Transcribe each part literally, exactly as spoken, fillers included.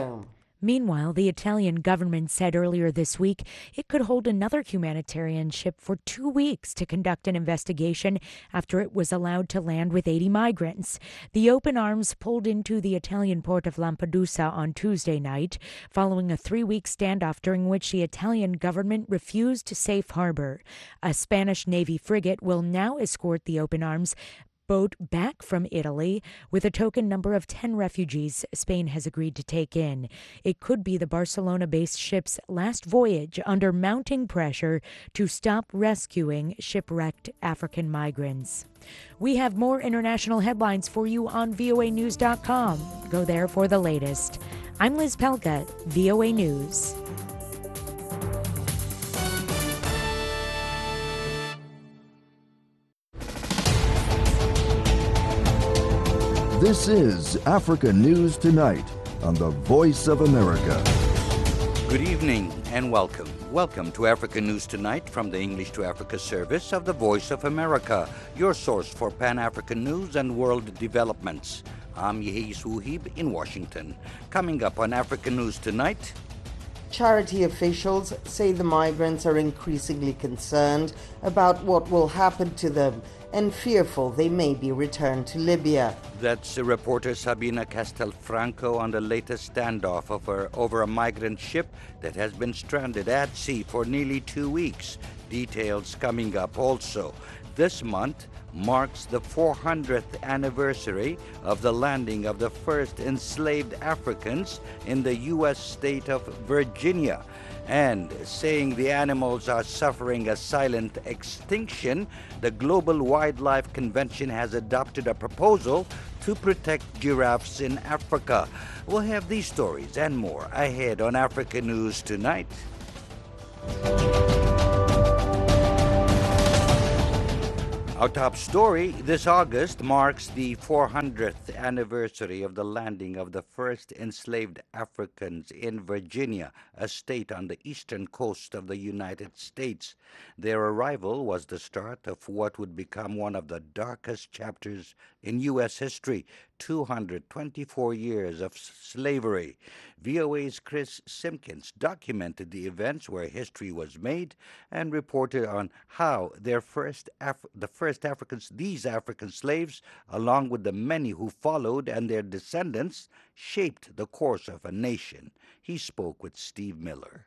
Meanwhile, the Italian government said earlier this week it could hold another humanitarian ship for two weeks to conduct an investigation after it was allowed to land with eighty migrants. The Open Arms pulled into the Italian port of Lampedusa on Tuesday night, following a three-week standoff during which the Italian government refused to safe harbor. A Spanish Navy frigate will now escort the Open Arms boat back from Italy with a token number of ten refugees Spain has agreed to take in. It could be the Barcelona-based ship's last voyage under mounting pressure to stop rescuing shipwrecked African migrants. We have more international headlines for you on V O A news dot com. Go there for the latest. I'm Liz Pelka, V O A News. This is Africa News Tonight on the Voice of America. Good evening and welcome. Welcome to Africa News Tonight from the English to Africa service of the Voice of America, your source for Pan-African news and world developments. I'm Yehis Wuhib in Washington. Coming up on Africa News Tonight, charity officials say the migrants are increasingly concerned about what will happen to them and fearful they may be returned to Libya. That's reporter Sabina Castelfranco on the latest standoff over, over a migrant ship that has been stranded at sea for nearly two weeks. Details coming up also. This month marks the four hundredth anniversary of the landing of the first enslaved Africans in the U S state of Virginia. And saying the animals are suffering a silent extinction, the Global Wildlife Convention has adopted a proposal to protect giraffes in Africa. We'll have these stories and more ahead on Africa News Tonight. Our top story this August marks the four hundredth anniversary of the landing of the first enslaved Africans in Virginia, a state on the eastern coast of the United States. Their arrival was the start of what would become one of the darkest chapters in U S history, two hundred twenty-four years of slavery. V O A's Chris Simpkins documented the events where history was made and reported on how their first Af- the first Africans, these African slaves, along with the many who followed and their descendants, shaped the course of a nation. He spoke with Steve Miller.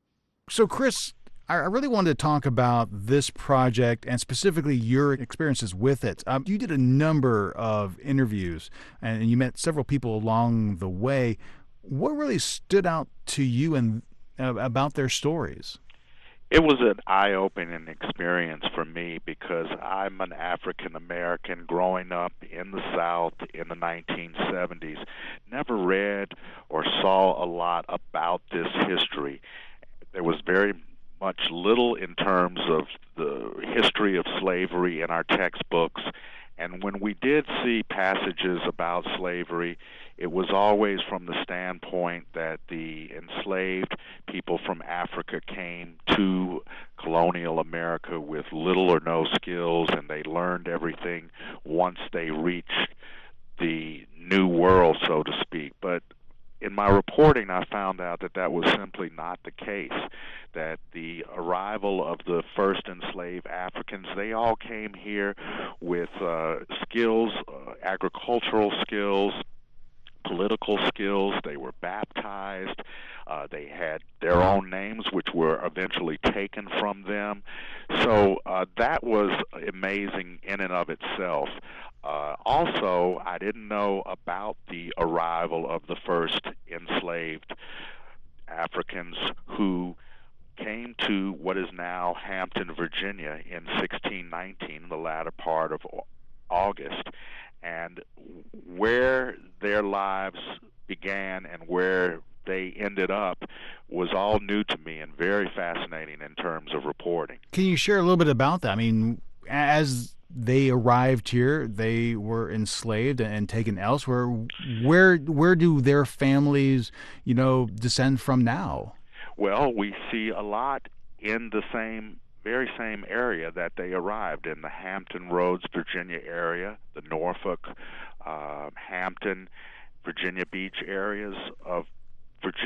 So, Chris, I really wanted to talk about this project and specifically your experiences with it. Um, you did a number of interviews and you met several people along the way. What really stood out to you and uh, about their stories? It was an eye-opening experience for me because I'm an African American growing up in the South in the nineteen seventies. Never read or saw a lot about this history. There was very much little in terms of the history of slavery in our textbooks. And when we did see passages about slavery, it was always from the standpoint that the enslaved people from Africa came to colonial America with little or no skills, and they learned everything once they reached the new world, so to speak. But in my reporting, I found out that that was simply not the case, that the arrival of the first enslaved Africans, they all came here with uh, skills, uh, agricultural skills, political skills. They were baptized. Uh, they had their own names, which were eventually taken from them. So uh, that was amazing in and of itself. Uh, also, I didn't know about the arrival of the first enslaved Africans who came to what is now Hampton, Virginia in sixteen nineteen, the latter part of August. And where their lives began and where they ended up was all new to me and very fascinating in terms of reporting. Can you share a little bit about that? I mean, as they arrived here, they were enslaved and taken elsewhere. Where where do their families, you know, descend from now? Well, we see a lot in the same, very same area that they arrived in, the Hampton Roads, Virginia area, the Norfolk, uh, Hampton, Virginia Beach areas of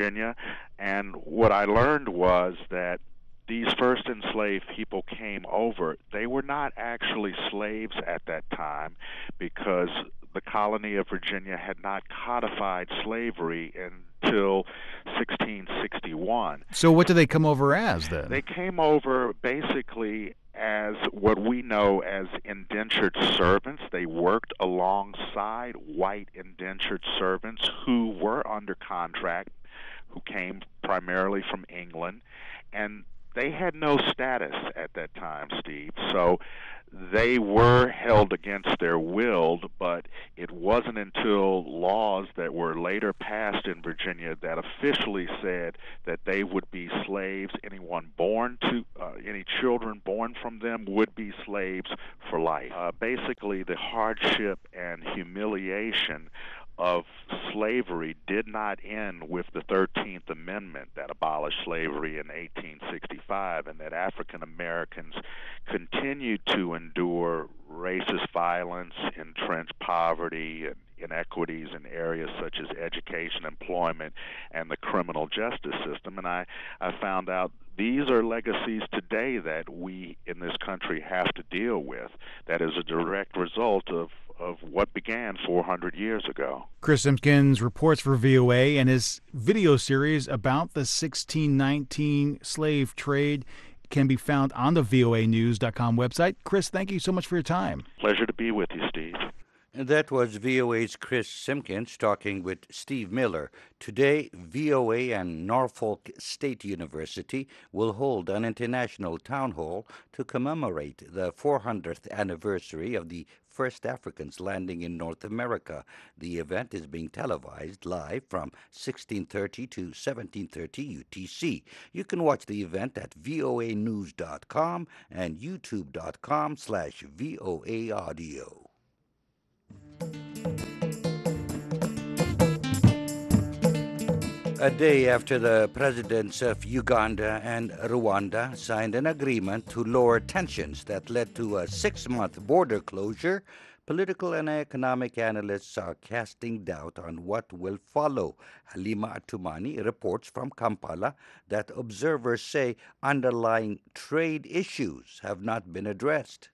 Virginia, and what I learned was that these first enslaved people came over. They were not actually slaves at that time because the colony of Virginia had not codified slavery until sixteen sixty-one. So what do they come over as then? They came over basically as what we know as indentured servants. They worked alongside white indentured servants who were under contract, who came primarily from England, and they had no status at that time, Steve. So they were held against their will, but it wasn't until laws that were later passed in Virginia that officially said that they would be slaves. Anyone born to, uh, any children born from them would be slaves for life. Uh, basically, the hardship and humiliation of slavery did not end with the thirteenth Amendment that abolished slavery in eighteen sixty-five, and that African Americans continued to endure racist violence, entrenched poverty, and inequities in areas such as education, employment, and the criminal justice system. And I, I found out these are legacies today that we in this country have to deal with. That is a direct result of of what began four hundred years ago. Chris Simpkins reports for V O A, and his video series about the sixteen nineteen slave trade can be found on the V O A news dot com website. Chris, thank you so much for your time. Pleasure to be with you, Steve. And that was V O A's Chris Simpkins talking with Steve Miller. Today, V O A and Norfolk State University will hold an international town hall to commemorate the four hundredth anniversary of the first Africans landing in North America. The event is being televised live from sixteen thirty to seventeen thirty U T C. You can watch the event at V O A news dot com and youtube dot com slash V O A audio. A day after the presidents of Uganda and Rwanda signed an agreement to lower tensions that led to a six-month border closure, political and economic analysts are casting doubt on what will follow. Halima Atumani reports from Kampala that observers say underlying trade issues have not been addressed.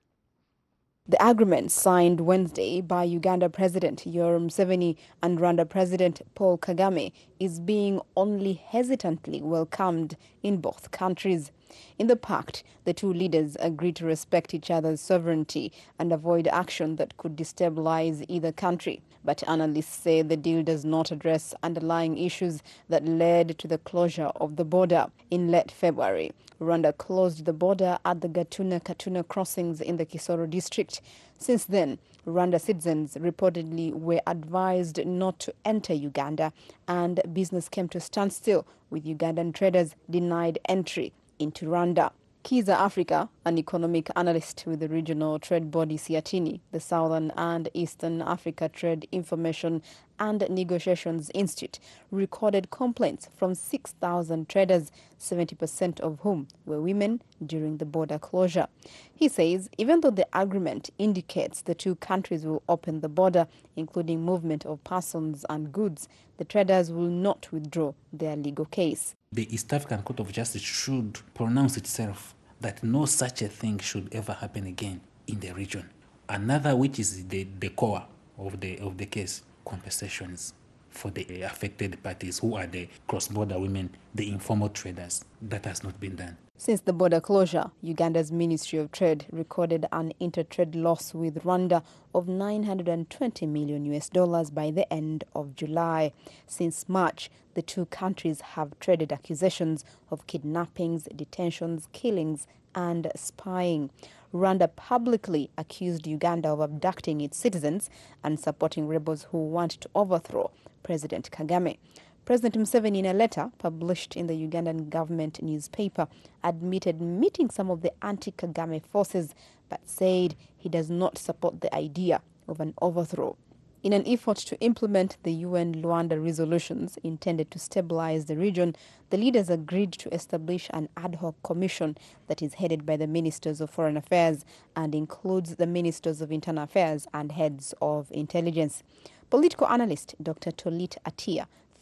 The agreement signed Wednesday by Uganda President Yoweri Museveni and Rwanda President Paul Kagame is being only hesitantly welcomed in both countries. In the pact, the two leaders agreed to respect each other's sovereignty and avoid action that could destabilize either country. But analysts say the deal does not address underlying issues that led to the closure of the border. In late February, Rwanda closed the border at the Gatuna-Katuna crossings in the Kisoro district. Since then, Rwanda citizens reportedly were advised not to enter Uganda, and business came to a standstill, with Ugandan traders denied entry into Rwanda. Kiza Africa, an economic analyst with the regional trade body Siatini, the Southern and Eastern Africa Trade Information and Negotiations Institute, recorded complaints from six thousand traders, seventy percent of whom were women, during the border closure. He says even though the agreement indicates the two countries will open the border, including movement of persons and goods, the traders will not withdraw their legal case. The East African Court of Justice should pronounce itself that no such a thing should ever happen again in the region. Another, which is the, the core of the of the case, compensations for the affected parties, who are the cross-border women, the informal traders. That has not been done. Since the border closure, Uganda's Ministry of Trade recorded an intertrade loss with Rwanda of nine hundred twenty million U S dollars by the end of July. Since March, the two countries have traded accusations of kidnappings, detentions, killings, and spying. Rwanda publicly accused Uganda of abducting its citizens and supporting rebels who want to overthrow President Kagame. President Museveni, in a letter published in the Ugandan government newspaper, admitted meeting some of the anti-Kagame forces, but said he does not support the idea of an overthrow. In an effort to implement the U N Luanda resolutions intended to stabilize the region, the leaders agreed to establish an ad hoc commission that is headed by the Ministers of Foreign Affairs and includes the Ministers of Internal Affairs and heads of intelligence. Political analyst Doctor Tolit Atia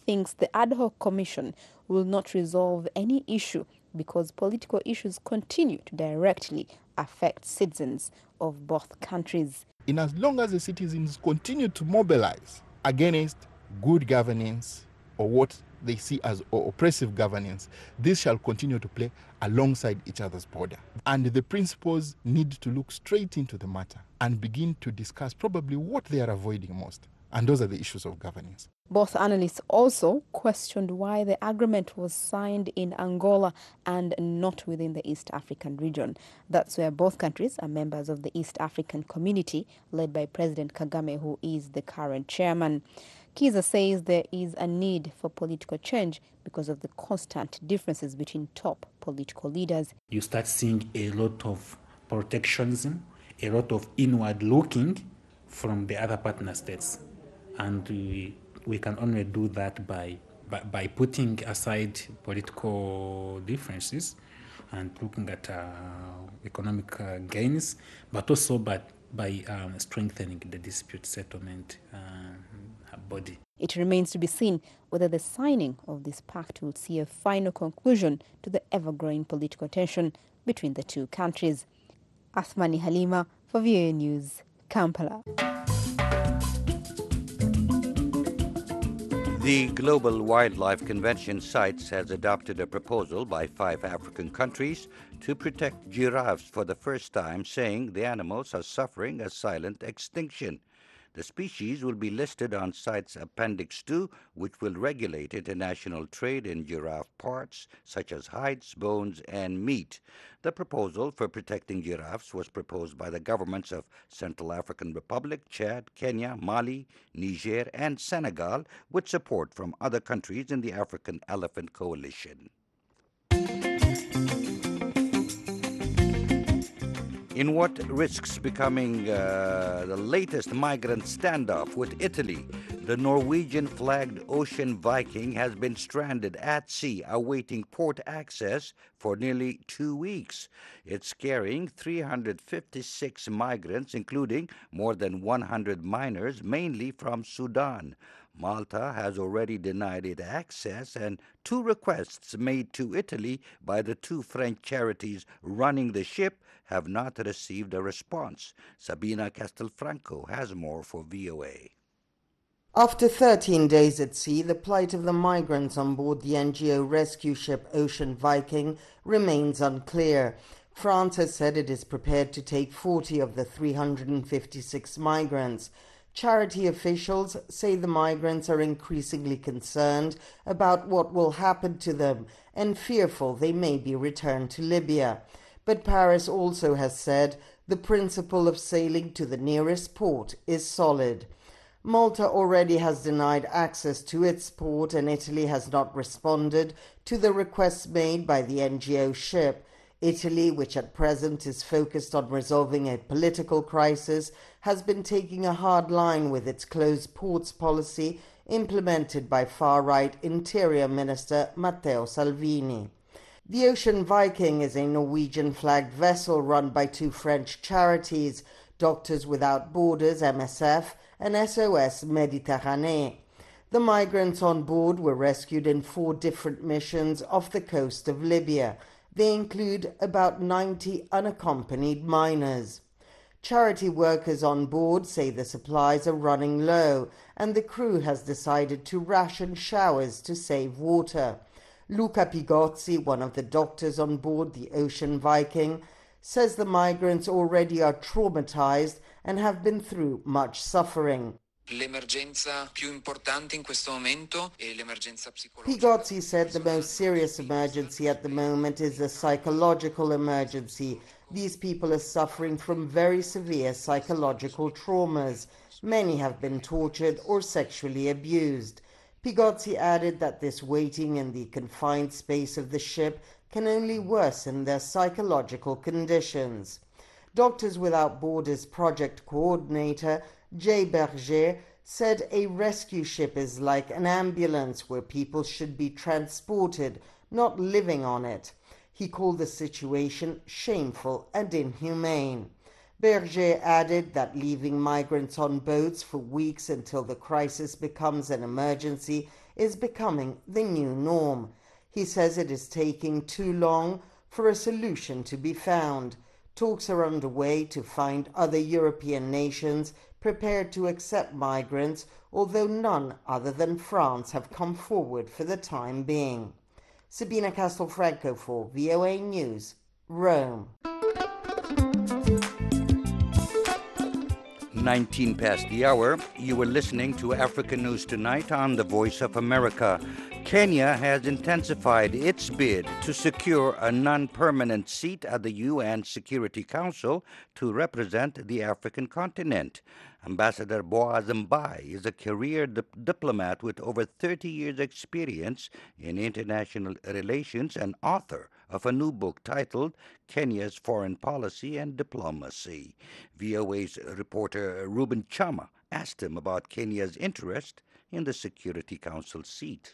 thinks the ad hoc commission will not resolve any issue because political issues continue to directly affect citizens of both countries. In as long as the citizens continue to mobilize against good governance or what they see as oppressive governance, this shall continue to play alongside each other's border. And the principals need to look straight into the matter and begin to discuss probably what they are avoiding most. And those are the issues of governance. Both analysts also questioned why the agreement was signed in Angola and not within the East African region. That's where both countries are members of the East African Community, led by President Kagame, who is the current chairman. Kiza says there is a need for political change because of the constant differences between top political leaders. You start seeing a lot of protectionism, a lot of inward looking from the other partner states. And we, we can only do that by, by, by putting aside political differences and looking at uh, economic uh, gains, but also by, by um, strengthening the dispute settlement uh, body. It remains to be seen whether the signing of this pact will see a final conclusion to the ever-growing political tension between the two countries. Athmani Halima for V O A News, Kampala. The Global Wildlife Convention CITES has adopted a proposal by five African countries to protect giraffes for the first time, saying the animals are suffering a silent extinction. The species will be listed on CITES Appendix two, which will regulate international trade in giraffe parts, such as hides, bones, and meat. The proposal for protecting giraffes was proposed by the governments of Central African Republic, Chad, Kenya, Mali, Niger, and Senegal, with support from other countries in the African Elephant Coalition. In what risks becoming uh, the latest migrant standoff with Italy, the Norwegian-flagged Ocean Viking has been stranded at sea awaiting port access for nearly two weeks. It's carrying three hundred fifty-six migrants, including more than one hundred minors, mainly from Sudan. Malta has already denied it access, and two requests made to Italy by the two French charities running the ship have not received a response. Sabina Castelfranco has more for V O A. After thirteen days at sea, the plight of the migrants on board the N G O rescue ship Ocean Viking remains unclear. France has said it is prepared to take forty of the three hundred fifty-six migrants. Charity officials say the migrants are increasingly concerned about what will happen to them and fearful they may be returned to Libya. But Paris also has said the principle of sailing to the nearest port is solid. Malta already has denied access to its port, and Italy has not responded to the requests made by the N G O ship. Italy, which at present is focused on resolving a political crisis, has been taking a hard line with its closed ports policy implemented by far-right Interior Minister Matteo Salvini. The Ocean Viking is a Norwegian-flagged vessel run by two French charities, Doctors Without Borders, M S F, and S O S Méditerranée. The migrants on board were rescued in four different missions off the coast of Libya. They include about ninety unaccompanied minors. Charity workers on board say the supplies are running low, and the crew has decided to ration showers to save water. Luca Pigozzi, one of the doctors on board the Ocean Viking, says the migrants already are traumatized and have been through much suffering. L'emergenza più importante in questo momento è l'emergenza psicologica. Pigozzi said the most serious emergency at the moment is a psychological emergency. These people are suffering from very severe psychological traumas. Many have been tortured or sexually abused. Pigozzi added that this waiting in the confined space of the ship can only worsen their psychological conditions. Doctors Without Borders project coordinator Jay Berger said a rescue ship is like an ambulance where people should be transported, not living on it. He called the situation shameful and inhumane. Berger added that leaving migrants on boats for weeks until the crisis becomes an emergency is becoming the new norm. He says it is taking too long for a solution to be found. Talks are underway to find other European nations prepared to accept migrants, although none other than France have come forward for the time being. Sabina Castelfranco for V O A News, Rome. nineteen past the hour. You were listening to African News Tonight on the Voice of America. Kenya has intensified its bid to secure a non-permanent seat at the U N Security Council to represent the African continent. Ambassador Boaz Mbai is a career dip- diplomat with over thirty years' experience in international relations and author of a new book titled Kenya's Foreign Policy and Diplomacy. V O A's reporter Ruben Chama asked him about Kenya's interest in the Security Council seat.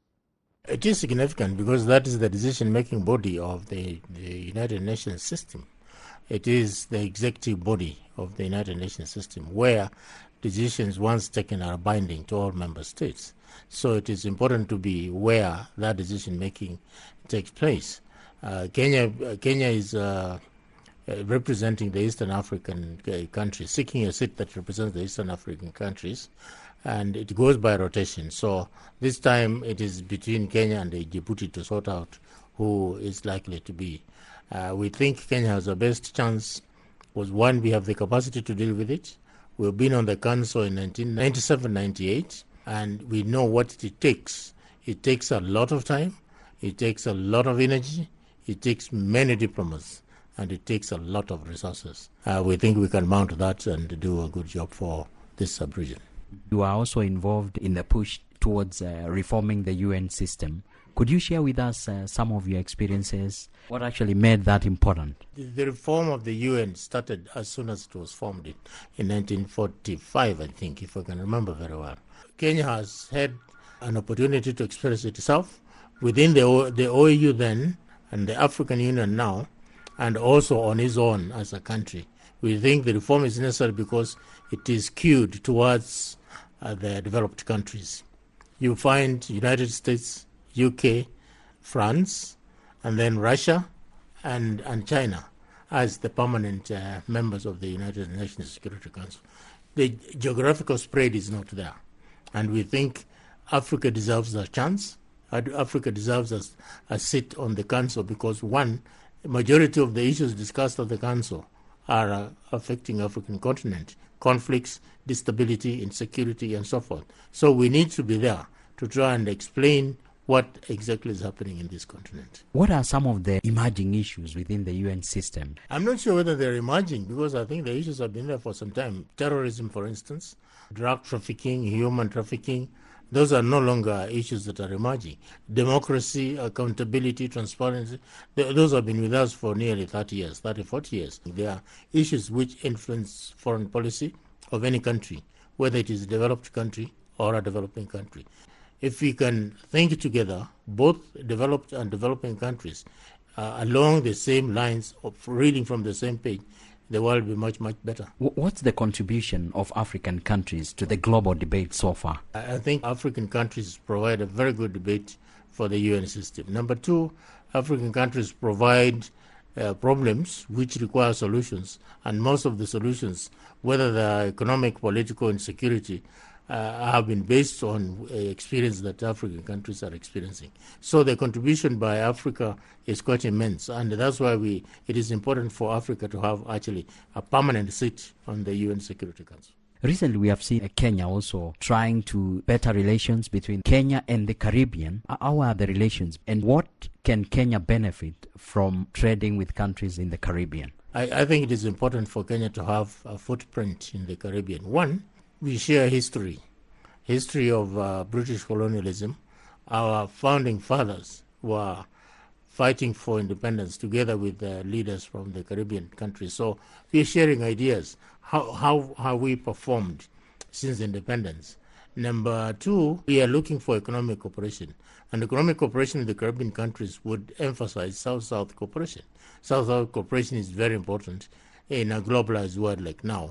It is significant because that is the decision-making body of the, the United Nations system. It is the executive body of the United Nations system where decisions once taken are binding to all member states. So it is important to be where that decision-making takes place. Uh, Kenya, uh, Kenya is uh, uh, representing the Eastern African uh, countries, seeking a seat that represents the Eastern African countries, and it goes by rotation. So this time it is between Kenya and Djibouti to sort out who is likely to be. Uh, we think Kenya has the best chance because, one, we have the capacity to deal with it. We've been on the council in nineteen ninety-seven ninety-eight, and we know what it takes. It takes a lot of time, it takes a lot of energy, it takes many diplomats, and it takes a lot of resources. Uh, we think we can mount that and do a good job for this sub-region. You are also involved in the push towards uh, reforming the U N system. Could you share with us uh, some of your experiences? What actually made that important? The, the reform of the U N started as soon as it was formed in, in nineteen forty-five, I think, if I can remember very well. Kenya has had an opportunity to express itself within the, o, the O A U then and the African Union now, and also on its own as a country. We think the reform is necessary because it is skewed towards uh, the developed countries. You find United States, U K, France, and then Russia and, and China as the permanent uh, members of the United Nations Security Council. The geographical spread is not there. And we think Africa deserves a chance. Africa deserves a, a seat on the council because, one, the majority of the issues discussed at the council are uh, affecting African continent, conflicts, instability, insecurity, and so forth. So we need to be there to try and explain what exactly is happening in this continent. What are some of the emerging issues within the U N system? I'm not sure whether they're emerging because I think the issues have been there for some time. Terrorism, for instance, drug trafficking, human trafficking, those are no longer issues that are emerging. Democracy, accountability, transparency, th- those have been with us for nearly thirty years, thirty, forty years. They are issues which influence foreign policy of any country, whether it is a developed country or a developing country. If we can think together, both developed and developing countries, uh, along the same lines of reading from the same page, the world will be much, much better. What's the contribution of African countries to the global debate so far? I think African countries provide a very good debate for the U N system. Number two, African countries provide uh, problems which require solutions, and most of the solutions, whether they're economic, political, and security, Uh, have been based on uh, experience that African countries are experiencing. So the contribution by Africa is quite immense, and that's why we it is important for Africa to have actually a permanent seat on the U N Security Council. Recently, we have seen Kenya also trying to better relations between Kenya and the Caribbean. How are the relations, and what can Kenya benefit from trading with countries in the Caribbean? I, I think it is important for Kenya to have a footprint in the Caribbean. One, we share history, history of uh, British colonialism. Our founding fathers were fighting for independence together with the leaders from the Caribbean countries. So we're sharing ideas, how, how, how we performed since independence. Number two, we are looking for economic cooperation. And economic cooperation in the Caribbean countries would emphasize South-South cooperation. South-South cooperation is very important in a globalized world like now.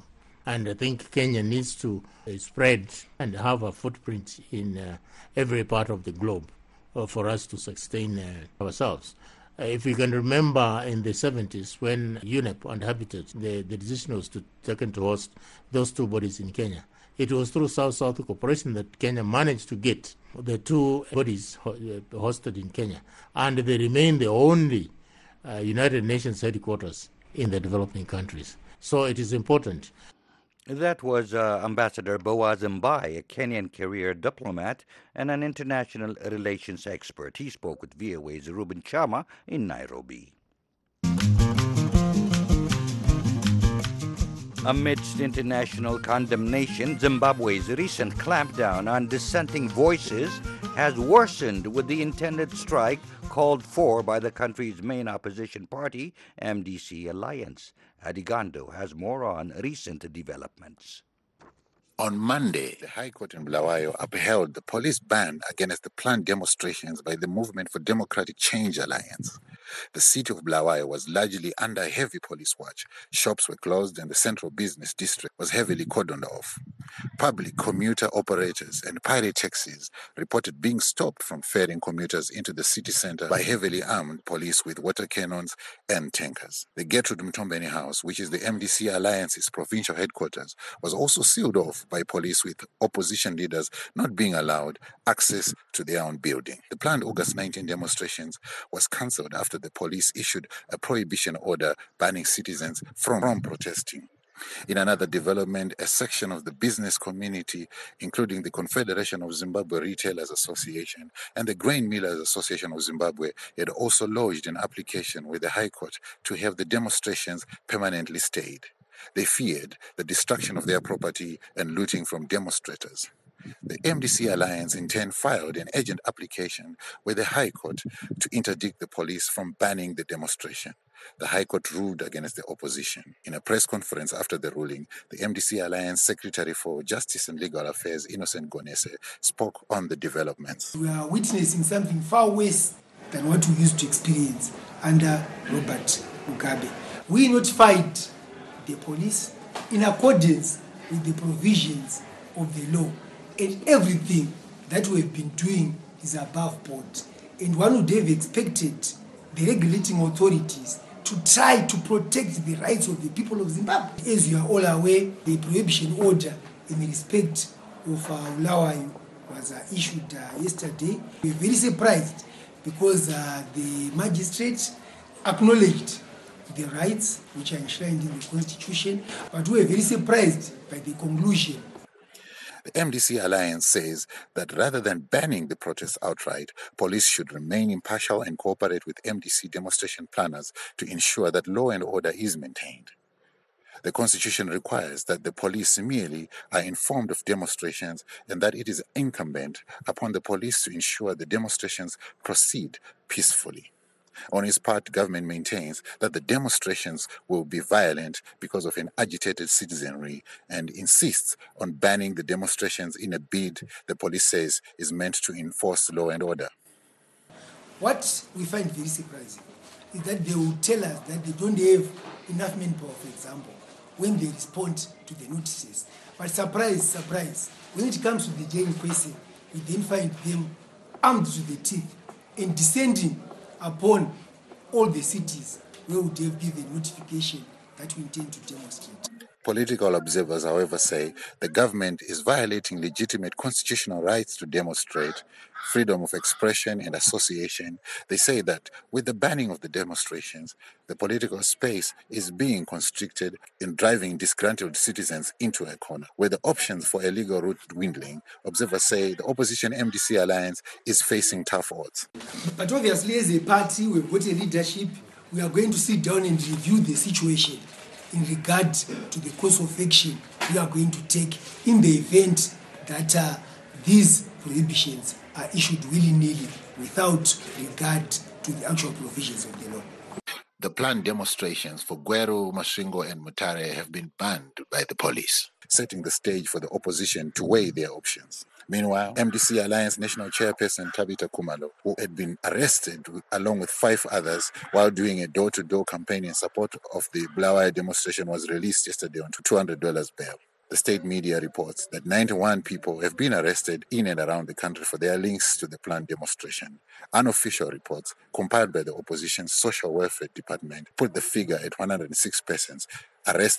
And I think Kenya needs to uh, spread and have a footprint in uh, every part of the globe uh, for us to sustain uh, ourselves. Uh, if you can remember in the seventies when UNEP and Habitat, the, the decision was to, taken to host those two bodies in Kenya. It was through South-South cooperation that Kenya managed to get the two bodies ho- uh, hosted in Kenya. And they remain the only uh, United Nations headquarters in the developing countries. So it is important. That was uh, Ambassador Boaz Mbai, a Kenyan career diplomat and an international relations expert. He spoke with V O A's Ruben Chama in Nairobi. Amidst international condemnation, Zimbabwe's recent clampdown on dissenting voices has worsened with the intended strike called for by the country's main opposition party, M D C Alliance. Adigando has more on recent developments. On Monday, the High Court in Bulawayo upheld the police ban against the planned demonstrations by the Movement for Democratic Change Alliance. The city of Bulawayo was largely under heavy police watch. Shops were closed and the central business district was heavily cordoned off. Public commuter operators and pirate taxis reported being stopped from ferrying commuters into the city center by heavily armed police with water cannons and tankers. The Gertrude Mtombeni House, which is the M D C Alliance's provincial headquarters, was also sealed off by police, with opposition leaders not being allowed access to their own building. The planned August nineteenth demonstrations was cancelled after the police issued a prohibition order banning citizens from, from protesting. In another development, a section of the business community, including the Confederation of Zimbabwe Retailers Association and the Grain Millers Association of Zimbabwe, had also lodged an application with the High Court to have the demonstrations permanently stayed. They feared the destruction of their property and looting from demonstrators. The M D C Alliance in turn filed an urgent application with the High Court to interdict the police from banning the demonstration. The High Court ruled against the opposition. In a press conference after the ruling, the M D C Alliance Secretary for Justice and Legal Affairs, Innocent Gonese, spoke on the developments. We are witnessing something far worse than what we used to experience under Robert Mugabe. We notified the police in accordance with the provisions of the law, and everything that we've been doing is above board. And one would have expected the regulating authorities to try to protect the rights of the people of Zimbabwe. As you are all aware, the prohibition order in respect of uh, Bulawayo was uh, issued uh, yesterday. We were very surprised because uh, the magistrate acknowledged the rights which are enshrined in the Constitution, but we were very surprised by the conclusion. The M D C Alliance says that rather than banning the protests outright, police should remain impartial and cooperate with M D C demonstration planners to ensure that law and order is maintained. The Constitution requires that the police merely are informed of demonstrations and that it is incumbent upon the police to ensure the demonstrations proceed peacefully. On its part, government maintains that the demonstrations will be violent because of an agitated citizenry and insists on banning the demonstrations in a bid the police says is meant to enforce law and order. What we find very surprising is that they will tell us that they don't have enough manpower, for example, when they respond to the notices. But surprise, surprise, when it comes to the jail question, we then find them armed to the teeth and descending upon all the cities where we would have given notification that we intend to demonstrate. Political observers, however, say the government is violating legitimate constitutional rights to demonstrate, freedom of expression and association. They say that with the banning of the demonstrations, the political space is being constricted in driving disgruntled citizens into a corner. Where the options for a legal route dwindling, observers say the opposition M D C Alliance is facing tough odds. But obviously, as a party, we've got a leadership. We are going to sit down and review the situation in regard to the course of action we are going to take in the event that uh, these prohibitions are issued willy-nilly without regard to the actual provisions of the law. The planned demonstrations for Gweru, Masvingo and Mutare have been banned by the police. setting the stage for the opposition to weigh their options. Meanwhile, M D C Alliance National Chairperson Tabitha Kumalo, who had been arrested along with five others while doing a door-to-door campaign in support of the Bulawayo demonstration, was released yesterday on two hundred dollars bail. The state media reports that ninety-one people have been arrested in and around the country for their links to the planned demonstration. Unofficial reports, compiled by the opposition's Social Welfare Department, put the figure at one hundred six persons arrested